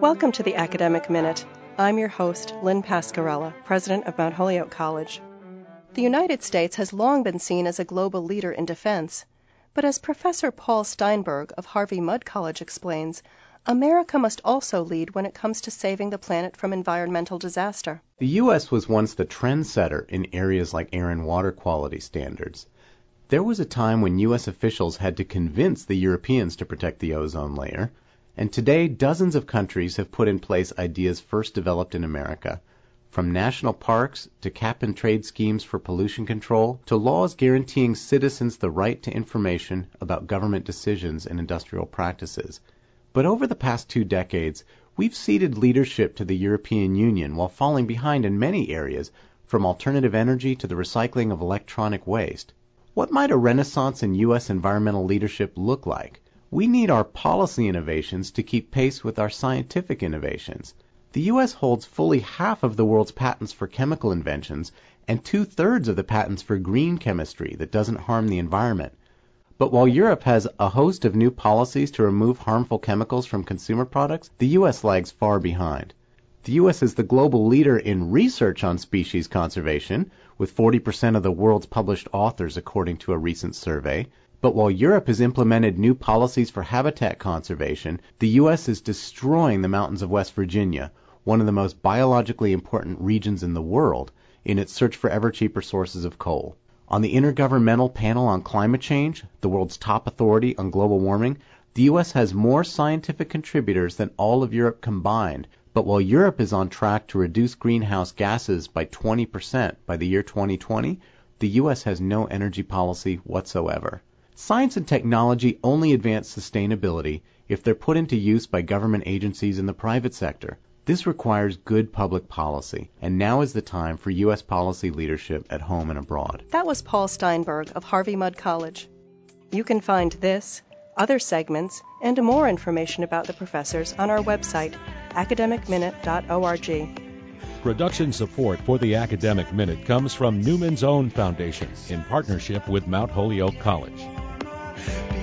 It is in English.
Welcome to the Academic Minute. I'm your host, Lynn Pascarella, president of Mount Holyoke College. The United States has long been seen as a global leader in defense, but as Professor Paul Steinberg of Harvey Mudd College explains, America must also lead when it comes to saving the planet from environmental disaster. The U.S. was once the trendsetter in areas like air and water quality standards. There was a time when U.S. officials had to convince the Europeans to protect the ozone layer, and today dozens of countries have put in place ideas first developed in America, from national parks to cap-and-trade schemes for pollution control to laws guaranteeing citizens the right to information about government decisions and industrial practices. But over the past 2 decades, we've ceded leadership to the European Union while falling behind in many areas, from alternative energy to the recycling of electronic waste. What might a renaissance in U.S. environmental leadership look like? We need our policy innovations to keep pace with our scientific innovations. The U.S. holds fully half of the world's patents for chemical inventions and 2/3 of the patents for green chemistry that doesn't harm the environment. But while Europe has a host of new policies to remove harmful chemicals from consumer products, the U.S. lags far behind. The U.S. is the global leader in research on species conservation, with 40% of the world's published authors according to a recent survey. But while Europe has implemented new policies for habitat conservation, the U.S. is destroying the mountains of West Virginia, one of the most biologically important regions in the world, in its search for ever cheaper sources of coal. On the Intergovernmental Panel on Climate Change, the world's top authority on global warming, the U.S. has more scientific contributors than all of Europe combined. But while Europe is on track to reduce greenhouse gases by 20% by the year 2020, the U.S. has no energy policy whatsoever. Science and technology only advance sustainability if they're put into use by government agencies in the private sector. This requires good public policy, and now is the time for U.S. policy leadership at home and abroad. That was Paul Steinberg of Harvey Mudd College. You can find this, other segments, and more information about the professors on our website, academicminute.org. Production support for the Academic Minute comes from Newman's Own Foundation in partnership with Mount Holyoke College.